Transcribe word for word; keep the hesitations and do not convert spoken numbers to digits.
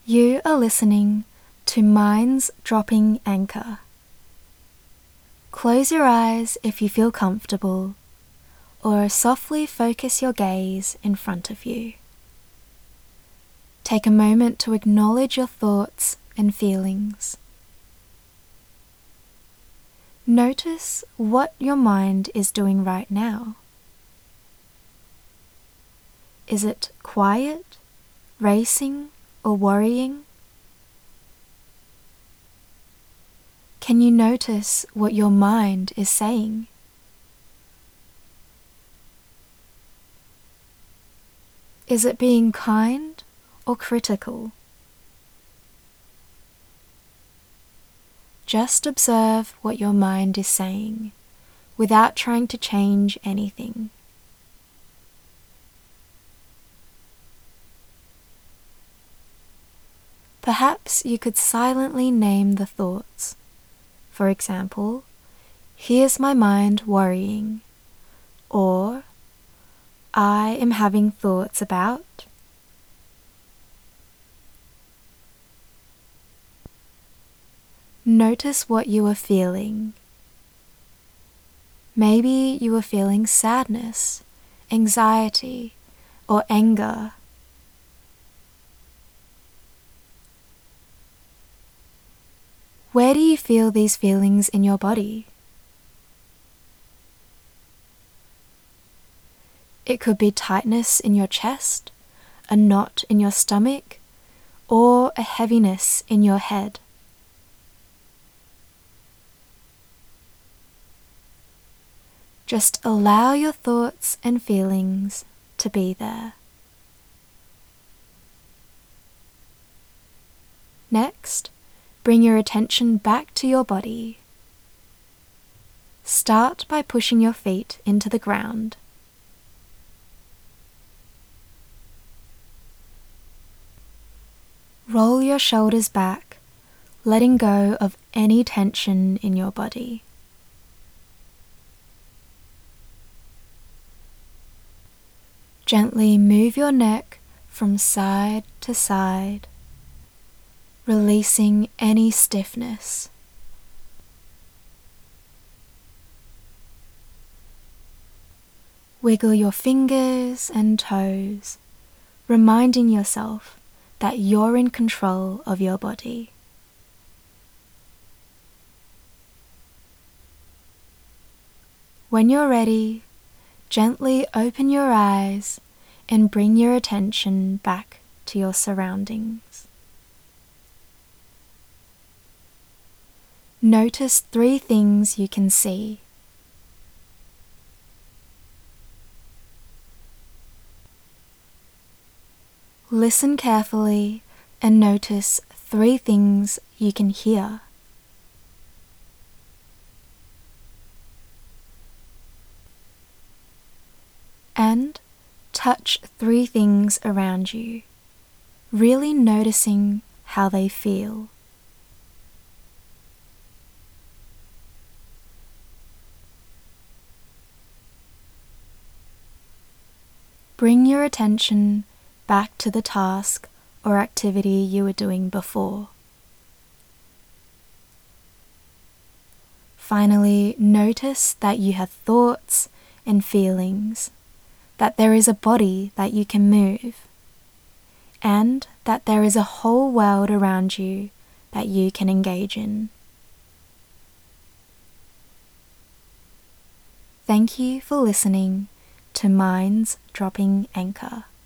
You are listening to Minds Dropping Anchor. Close your eyes if you feel comfortable, or softly focus your gaze in front of you. Take a moment to acknowledge your thoughts and feelings. Notice what your mind is doing right now. Is it quiet, racing, or worrying? Can you notice what your mind is saying? Is it being kind or critical? Just observe what your mind is saying without trying to change anything. Perhaps you could silently name the thoughts. For example, here's my mind worrying, or I am having thoughts about. Notice what you are feeling. Maybe you are feeling sadness, anxiety, or anger. Where do you feel these feelings in your body? It could be tightness in your chest, a knot in your stomach, or a heaviness in your head. Just allow your thoughts and feelings to be there. Next, bring your attention back to your body. Start by pushing your feet into the ground. Roll your shoulders back, letting go of any tension in your body. Gently move your neck from side to side, releasing any stiffness. Wiggle your fingers and toes, reminding yourself that you're in control of your body. When you're ready, gently open your eyes and bring your attention back to your surroundings. Notice three things you can see. Listen carefully and notice three things you can hear. And touch three things around you, really noticing how they feel. Bring your attention back to the task or activity you were doing before. Finally, notice that you have thoughts and feelings, that there is a body that you can move, and that there is a whole world around you that you can engage in. Thank you for listening to Minds Dropping Anchor.